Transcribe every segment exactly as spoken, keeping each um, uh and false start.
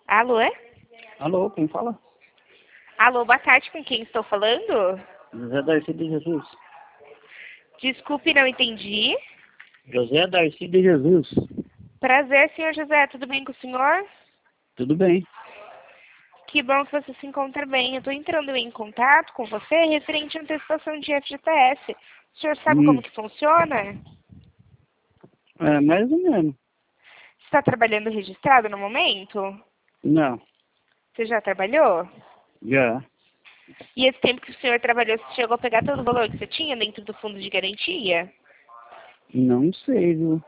Alô? Alô, quem fala? Alô, boa tarde, com quem estou falando? José Darcy de Jesus. Desculpe, não entendi. José Darcy de Jesus. Prazer, senhor José, tudo bem com o senhor? Tudo bem? Que bom que você se encontra bem. Eu estou entrando em contato com você referente à antecipação de F G T S. O senhor sabe Hum. como que funciona? É, mais ou menos. Está trabalhando registrado no momento? Não, Você já trabalhou? já. E esse tempo que o senhor trabalhou, você chegou a pegar todo o valor que você tinha dentro do fundo de garantia? Não sei, viu?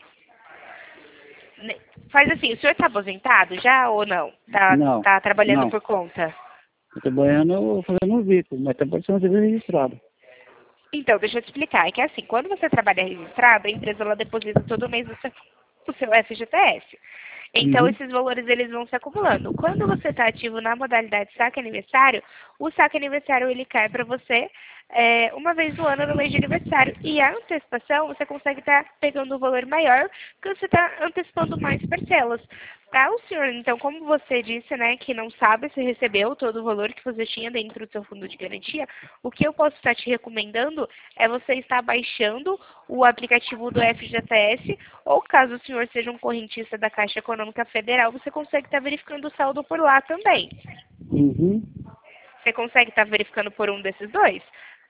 Ne- Faz assim, o senhor está aposentado já ou não? Tá, Não, tá trabalhando não. por conta? Eu tô trabalhando fazendo um bico, mas tá parecendo ser registrado. Então, deixa eu te explicar. É que assim, quando você trabalha registrado, a empresa ela deposita todo mês o seu, o seu F G T S. Então, Uhum. esses valores eles vão se acumulando. Quando você está ativo na modalidade saque aniversário, o saque aniversário ele cai para você é, uma vez no ano no mês de aniversário. E a antecipação, você consegue estar pegando um valor maior, porque você está antecipando mais parcelas. Para o senhor, então, como você disse, né, que não sabe se recebeu todo o valor que você tinha dentro do seu fundo de garantia, o que eu posso estar te recomendando é você estar baixando o aplicativo do F G T S, ou caso o senhor seja um correntista da Caixa Econômica Federal, você consegue estar verificando o saldo por lá também. Uhum. Você consegue estar verificando por um desses dois?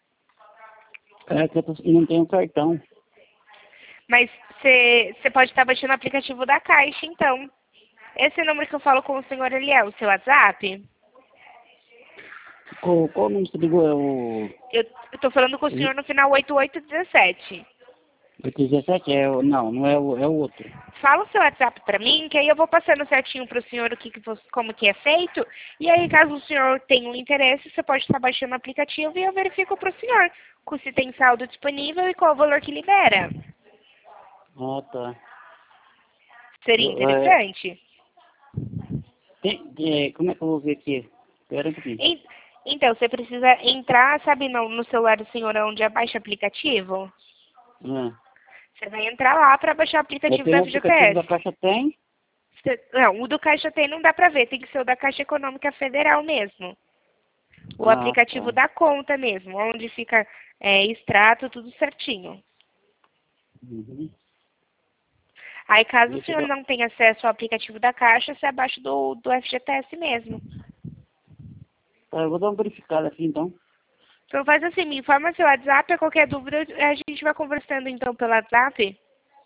É que eu tô- não tenho cartão. Mas você, você pode estar baixando o aplicativo da Caixa, então. Esse número que eu falo com o senhor, ele é o seu WhatsApp? Qual, qual número você ligou? É o Eu estou falando com o senhor no final oito oito um sete. oito dezessete? É, o- não, não é o, é o outro. Fala o seu WhatsApp para mim, que aí eu vou passando certinho para o senhor o que, que você- como que é feito. E aí, caso o senhor tenha um interesse, você pode estar baixando o aplicativo e eu verifico para o senhor se tem saldo disponível e qual o valor que libera. Ah, tá. Seria Eu, é, interessante? tem, é, como é que eu vou ver aqui? Espera um pouquinho. En- Então, você precisa entrar, sabe, no, no celular do senhor onde abaixa aplicativo? Ah. Você vai entrar lá para baixar o Eu aplicativo do tenho o aplicativo da F G T S. Caixa Tem. Cê- Não, o do Caixa Tem não dá para ver, tem que ser o da Caixa Econômica Federal mesmo. O Ah, aplicativo tá. da conta mesmo, onde fica é, extrato, tudo certinho. Uhum. Aí, caso o Deixa eu senhor dar... não tenha acesso ao aplicativo da Caixa, você abaixa do, do F G T S mesmo. Tá, eu vou dar uma verificada aqui, então. Então, faz assim, me informa seu WhatsApp, qualquer dúvida a gente vai conversando então pelo WhatsApp.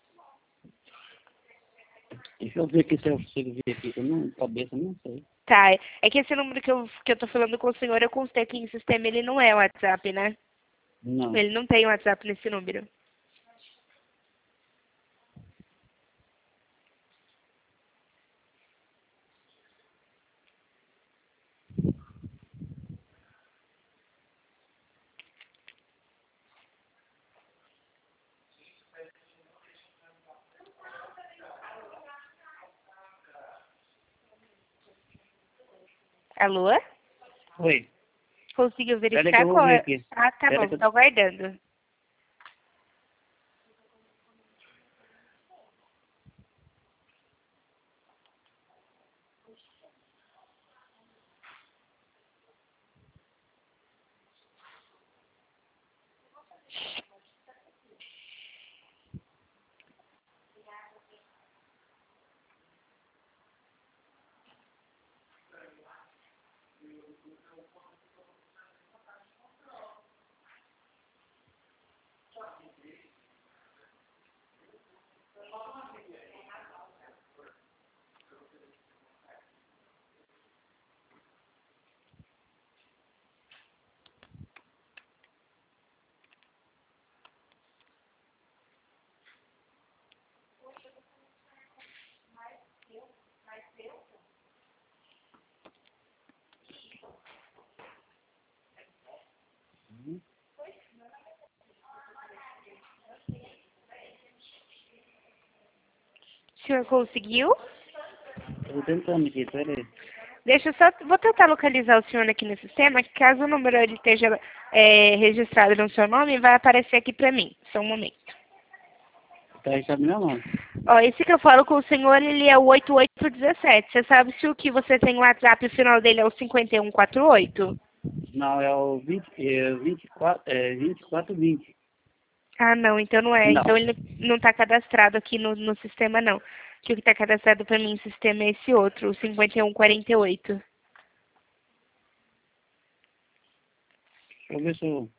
Deixa eu ver aqui se eu consigo ver aqui. Eu não, cabeça, não sei. Tá, é que esse número que eu, que eu tô falando com o senhor, eu constei aqui em sistema, ele não é o WhatsApp, né? Não. Ele não tem o WhatsApp nesse número. Alô? Oi. Conseguiu Espera que eu verificar vou qual ver é? aqui. Ah, tá Espera bom, que eu... tô aguardando. O senhor conseguiu? Tô tentando aqui, espera aí. Deixa eu só, vou tentar localizar o senhor aqui no sistema, que caso o número ele esteja é, registrado no seu nome, vai aparecer aqui pra mim. Só um momento. Tá registrado meu nome. Ó, esse que eu falo com o senhor, ele é o oito oito um sete. Você sabe se o que você tem no WhatsApp, o final dele é o cinquenta e um quarenta e oito? Não, é o vinte, é, vinte e quatro, é, vinte e quatro vinte. Ah, não, então não é. Não. Então ele não está cadastrado aqui no, no sistema, não. Que o que está cadastrado para mim no sistema é esse outro, o cinquenta e um quarenta e oito. Deixa eu ver se eu...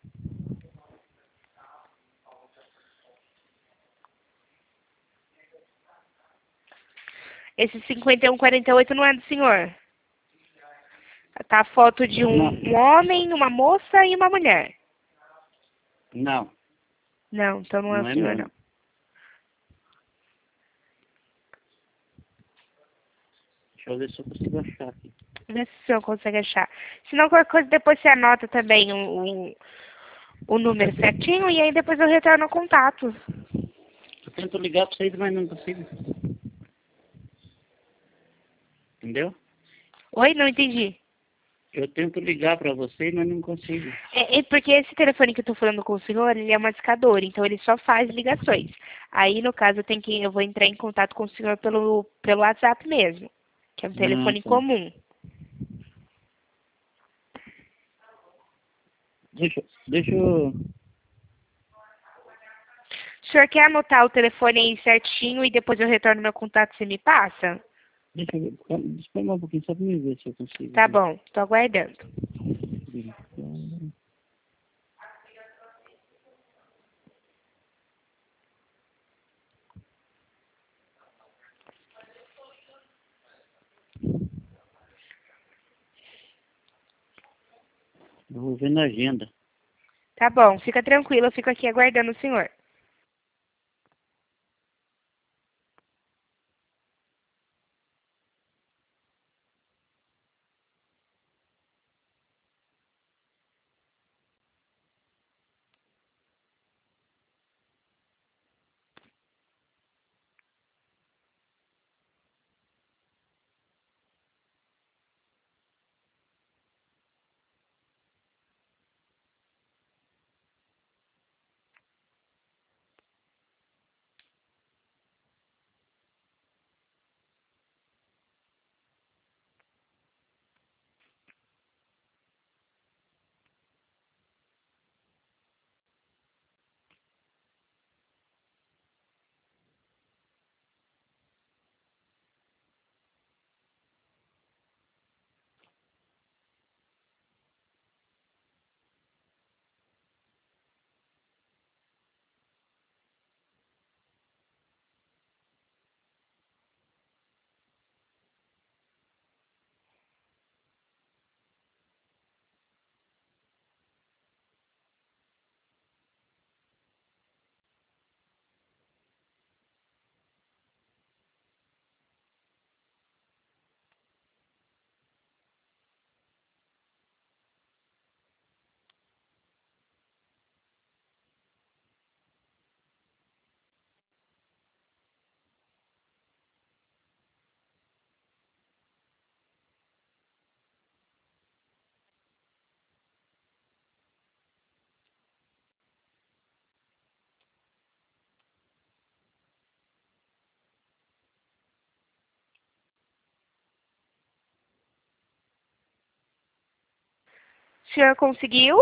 Esse cinquenta e um quarenta e oito não é do senhor. Tá a foto de um, Não. um homem, uma moça e uma mulher. Não, Não, então não é não o é senhor, meu. não. Deixa eu ver se eu consigo achar aqui. Vê se o senhor consegue achar. Se não, qualquer coisa, depois você anota também o, o, o número certinho e aí depois eu retorno o contato. Eu tento ligar pra vocês, mas não consigo. Entendeu? Oi? Não entendi. Eu tento ligar pra vocês, mas não consigo. É, é porque esse telefone que eu tô falando com o senhor, ele é uma discadora, então ele só faz ligações. Aí, no caso, eu, tenho que, eu vou entrar em contato com o senhor pelo, pelo WhatsApp mesmo, que é um Ah, telefone tá. comum. Deixa, deixa eu... O senhor quer anotar o telefone aí certinho e depois eu retorno meu contato e você me passa? Deixa eu ver. Calma, espera mais um pouquinho, só pra me ver se eu consigo. Tá bom, tô aguardando. Eu vou ver na agenda. Tá bom, fica tranquilo, eu fico aqui aguardando o senhor. O senhor conseguiu?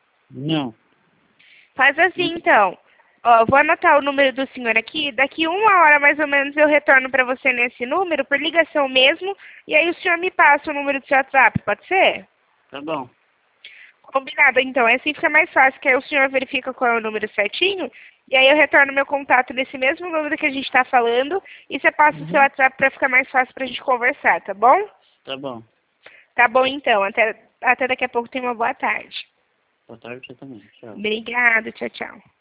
Não. Faz assim, então. Ó, vou anotar o número do senhor aqui. Daqui uma hora, mais ou menos, eu retorno para você nesse número, por ligação mesmo. E aí o senhor me passa o número do seu WhatsApp, pode ser? Tá bom. Combinado, então. Assim fica mais fácil, que aí o senhor verifica qual é o número certinho. E aí eu retorno meu contato nesse mesmo número que a gente está falando. E você passa o seu WhatsApp para ficar mais fácil para a gente conversar, tá bom? Tá bom. Tá bom, então. Até, até daqui a pouco. Tenha uma boa tarde. Boa tarde pra você também. Tchau. Obrigada. Tchau, tchau.